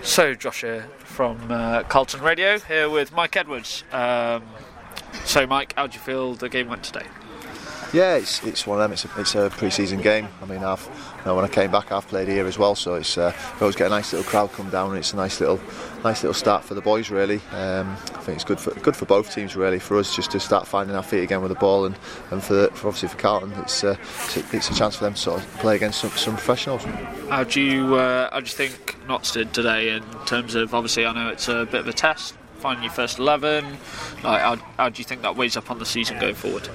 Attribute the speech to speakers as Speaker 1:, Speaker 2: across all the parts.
Speaker 1: So Josh here from Carlton Radio, here with Mike Edwards. So Mike, how do you feel the game went today?
Speaker 2: Yeah, it's one of them. It's a pre-season game. I mean, when I came back, I've played here as well, so it's we always get a nice little crowd come down, and it's a nice little start for the boys. Really, I think it's good for both teams. Really, for us just to start finding our feet again with the ball, and for obviously for Carlton, it's a chance for them to sort of play against some professionals.
Speaker 1: How do you think Notts did today in terms of, obviously I know it's a bit of a test, finding your first 11. How do you think that weighs up on the season going forward?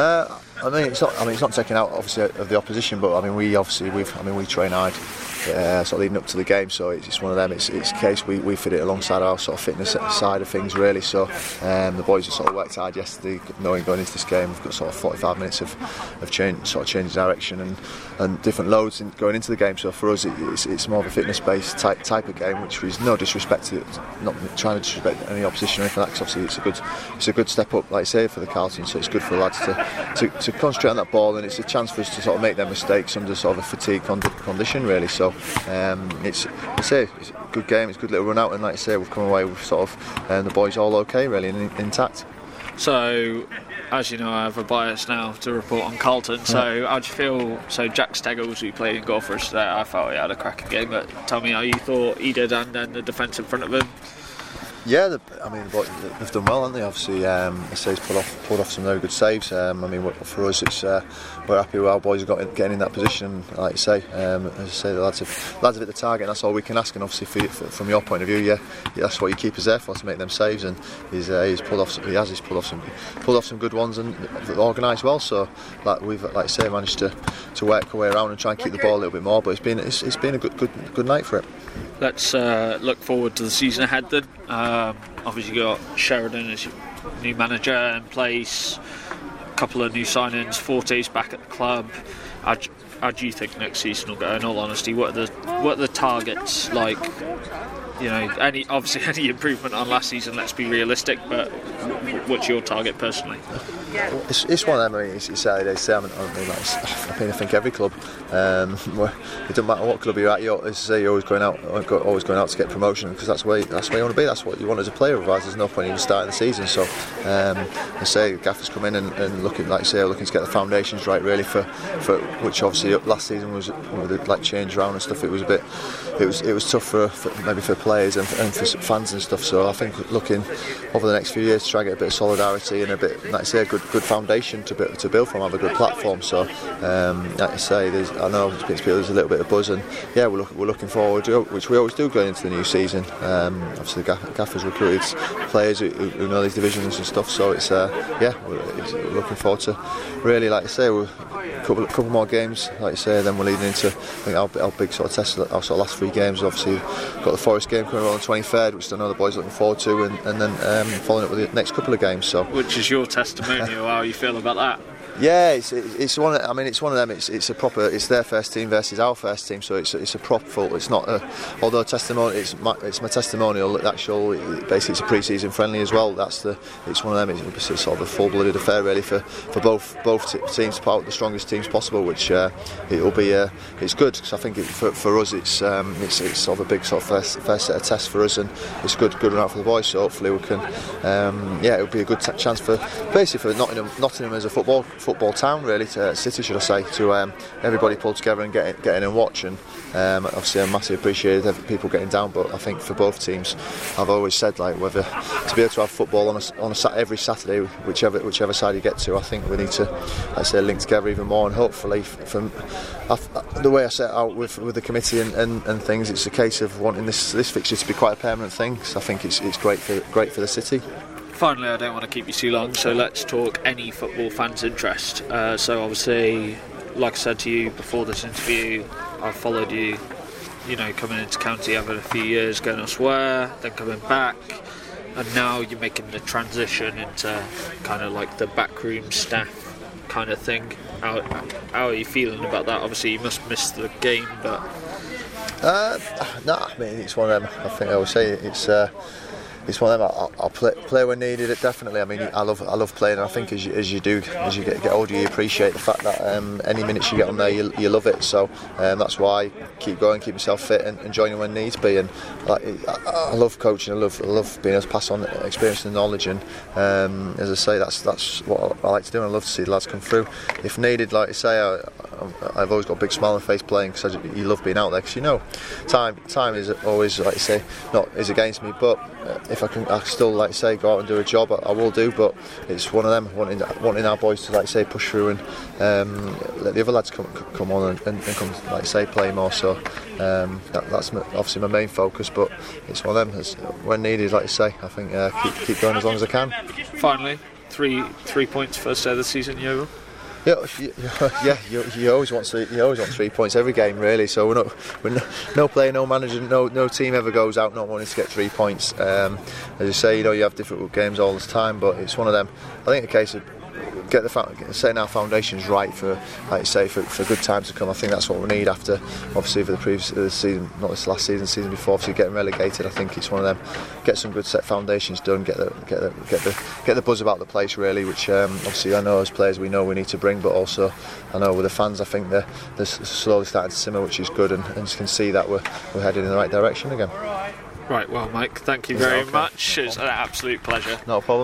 Speaker 2: It's not taking out obviously of the opposition, but we train hard sort of leading up to the game, so it's one of them. It's a case we fit it alongside our sort of fitness side of things, really. So the boys have sort of worked hard yesterday, knowing going into this game we've got sort of 45 minutes of changing direction and different loads going into the game. So for us, it's more of a fitness-based type of game, which is no disrespect to it, not trying to disrespect any opposition or anything like that. Cause obviously it's a good step up, like I say, for the Carlton. So it's good for the lads to concentrate on that ball, and it's a chance for us to sort of make their mistakes under sort of a fatigue condition, really. So it's a good game, it's a good little run out, and like I say, we've come away with sort of the boys all okay, really, and intact.
Speaker 1: So, as you know, I have a bias now to report on Carlton. So, how do you feel? So, Jack Steggles, who played in goal for us today, I felt he had a cracking game. But tell me how you thought he did, and then the defence in front of him.
Speaker 2: Yeah, they've done well, haven't they? Obviously, he's pulled off some very good saves. For us, it's we're happy with our boys have getting in that position. Like I say, the lads have hit the target, and that's all we can ask. And obviously, from your point of view, yeah, that's what your keeper's there for, to make them saves. And he's pulled off some good ones and organised well. So we've managed to work our way around and try and keep the ball a little bit more. But it's been a good night for it.
Speaker 1: Let's look forward to the season ahead then. Obviously you got Sheridan as your new manager in place, a couple of new signings, Forte's back at the club. How do you think next season will go, in all honesty? What are the targets like? You know, any improvement on last season, let's be realistic, but what's your target personally?
Speaker 2: It's one of them. It's Saturday, I think every club, it doesn't matter what club you're at, you're always going out to get promotion, because that's where you want to be. That's what you want as a player. Otherwise, there's no point even starting the season. So, I say Gaffer's come in and looking to get the foundations right, really, for which obviously last season was like change around and stuff. It was tough for players and for fans and stuff. So I think looking over the next few years to try and get a bit of solidarity and a bit, like I say, a good foundation to build from, have a good platform. So like I say, I know there's a little bit of buzz, and yeah, we're looking forward to it, which we always do going into the new season. Obviously the Gaffer's recruited players who know these divisions and stuff, so it's we're looking forward to, really, like I say, we're a couple more games, like I say, then we're leading into, I think, our big sort of test, our sort of last 3 games. Obviously got the Forest game coming on the 23rd, which I know the boys are looking forward to, and then following up with the next couple of games. So, which is your testimonial?
Speaker 1: How you feel about that?
Speaker 2: Yeah, it's one. It's one of them. It's their first team versus our first team, so it's a proper full. It's not although testimonial. It's my testimonial. Basically, it's a pre-season friendly as well. It's one of them. It's sort of a full-blooded affair, really, for both teams to part with the strongest teams possible. Which it'll be. It's good, because I think for us it's sort of a big sort of first set of tests for us, and it's good run out for the boys. So hopefully we can. It'll be a good chance for Nottingham as a football town, really, to City, should I say, to everybody pull together and get in and watch. And obviously I massively appreciated people getting down, but I think for both teams, I've always said, like, whether to be able to have football on every Saturday, whichever side you get to, I think we need to, like I say, link together even more, and hopefully from the way I set out with the committee and things, it's a case of wanting this fixture to be quite a permanent thing, because I think it's great for the city.
Speaker 1: Finally, I don't want to keep you too long, so let's talk any football fan's interest. So obviously, like I said to you before this interview, I've followed you, coming into county, having a few years, going elsewhere, then coming back, and now you're making the transition into kind of like the backroom staff kind of thing. How are you feeling about that? Obviously, you must miss the game, but...
Speaker 2: No, I mean, it's one of them. I think I would say it's one of them. I'll play when needed. It definitely. I mean, I love playing. And I think as you get older, you appreciate the fact that any minutes you get on there, you love it. So that's why I keep going, keep myself fit, and joining when needs be. And I love coaching. I love being able to pass on experience and knowledge. And as I say, that's what I like to do. And I love to see the lads come through if needed. Like I say, I've always got a big smile on my face playing because you love being out there. Because time is always, like you say, not is against me. But if I still, like you say, go out and do a job, I will do. But it's one of them wanting our boys to, like you say, push through and let the other lads come on and come, like you say, play more. So that's obviously my main focus. But it's one of them. When needed, like you say, I think keep going as long as I can.
Speaker 1: Finally, three points first day of the season, Yeovil.
Speaker 2: Yeah, you always want 3 points every game, really. So we're no player, no manager, no team ever goes out not wanting to get 3 points. As you say, you have difficult games all the time, but it's one of them. I think a case of setting our foundations right for, like you say, for good times to come. I think that's what we need after, obviously, for the previous season, not this last season, season before, obviously getting relegated. I think it's one of them. Get some good set foundations done. Get the buzz about the place, really, which obviously I know as players we know we need to bring, but also I know with the fans, I think they're slowly starting to simmer, which is good, and you can see that we're heading in the right direction again.
Speaker 1: Right, well, Mike, thank you very much. It's an absolute pleasure.
Speaker 2: No problem.